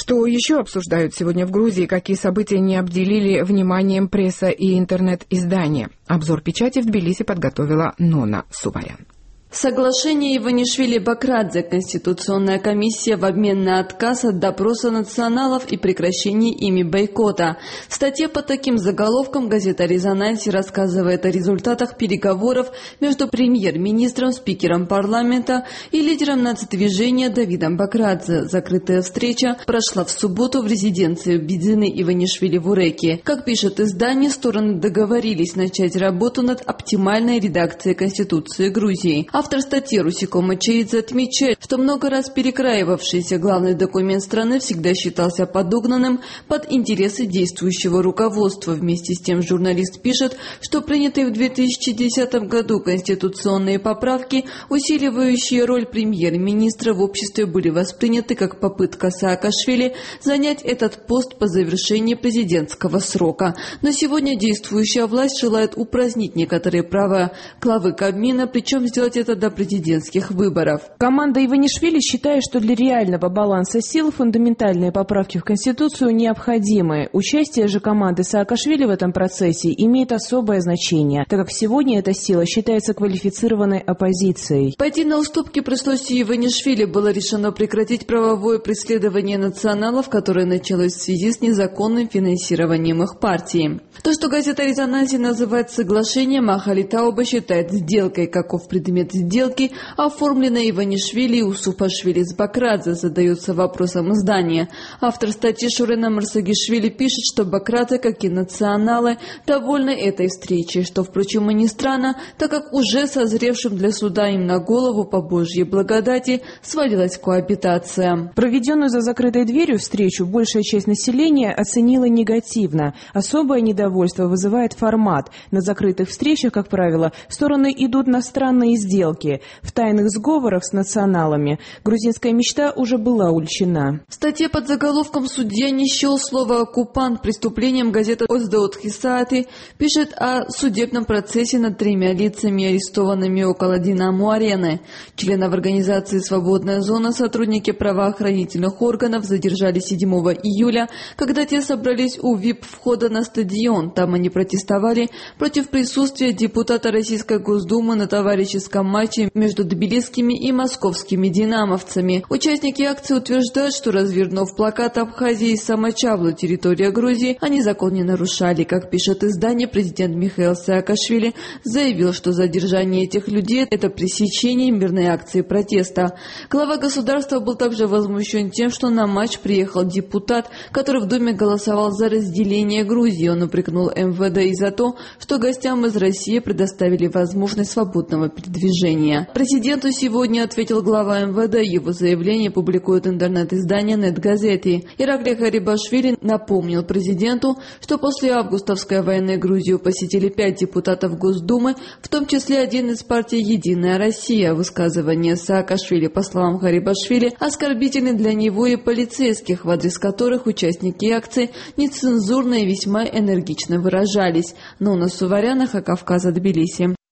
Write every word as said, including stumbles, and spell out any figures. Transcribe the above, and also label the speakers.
Speaker 1: Что еще обсуждают сегодня в Грузии, какие события не обделили вниманием пресса и интернет-издания? Обзор печати в Тбилиси подготовила Нона Суварян.
Speaker 2: Соглашение Иванишвили-Бакрадзе, Конституционная комиссия в обмен на отказ от допроса националов и прекращение ими бойкота. В статье под таким заголовком газета «Резонанси» рассказывает о результатах переговоров между премьер-министром, спикером парламента и лидером нацдвижения Давидом Бакрадзе. Закрытая встреча прошла в субботу в резиденции Бидзины Иванишвили в Уреке. Как пишет издание, стороны договорились начать работу над оптимальной редакцией Конституции Грузии. Автор статьи Русико Мачеидзе отмечает, что много раз перекраивавшийся главный документ страны всегда считался подогнанным под интересы действующего руководства. Вместе с тем журналист пишет, что принятые в две тысячи десятом году конституционные поправки, усиливающие роль премьер-министра в обществе, были восприняты как попытка Саакашвили занять этот пост по завершении президентского срока. Но сегодня действующая власть желает упразднить некоторые права главы Кабмина, причем сделать это до президентских выборов.
Speaker 3: Команда Иванишвили считает, что для реального баланса сил фундаментальные поправки в Конституцию необходимы. Участие же команды Саакашвили в этом процессе имеет особое значение, так как сегодня эта сила считается квалифицированной оппозицией.
Speaker 2: Пойти на уступки пришлось и Иванишвили. Было решено прекратить правовое преследование националов, которое началось в связи с незаконным финансированием их партии. То, что газета «Резонанси» называет соглашением, Ахали Тауба считает сделкой. Каков предмет сделки, оформленной Иванишвили и Усупашвили с Бакрадзе, задается вопросом издания. Автор статьи Шурена Марсагишвили пишет, что Бакрадзе, как и националы, довольны этой встречей, что, впрочем, и не странно, так как уже созревшим для суда им на голову по Божьей благодати свалилась коабитация.
Speaker 3: Проведенную за закрытой дверью встречу большая часть населения оценила негативно. Особое недовольство вызывает формат. На закрытых встречах, как правило, стороны идут на странные сделки. В тайных сговорах с националами грузинская мечта уже была уличена.
Speaker 2: В статье под заголовком «Судья не счел слово «оккупант» преступлением» газета «Оздоот Хисаати» пишет о судебном процессе над тремя лицами, арестованными около «Динамо-арены». Членов организации «Свободная зона» сотрудники правоохранительных органов задержали седьмого июля, когда те собрались у вип-входа на стадион. Там они протестовали против присутствия депутата Российской Госдумы на товарищеском матче между тбилисскими и московскими динамовцами. Участники акции утверждают, что, развернув плакат «Абхазия и Самачавлу, территория Грузии», они закон не нарушали. Как пишет издание, президент Михаил Саакашвили заявил, что задержание этих людей – это пресечение мирной акции протеста. Глава государства был также возмущен тем, что на матч приехал депутат, который в Думе голосовал за разделение Грузии. Он упрекнул эм вэ дэ и за то, что гостям из России предоставили возможность свободного передвижения. Президенту сегодня ответил глава эм вэ дэ. Его заявление публикует интернет-издание «Нет-газети». Ираклий Гарибашвили напомнил президенту, что после августовской войны Грузию посетили пять депутатов Госдумы, в том числе один из партии «Единая Россия». Высказывание Саакашвили, по словам Гарибашвили, оскорбительны для него и полицейских, в адрес которых участники акции нецензурно и весьма энергично выражались. Нона Суварян, Кавказа, Тбилиси.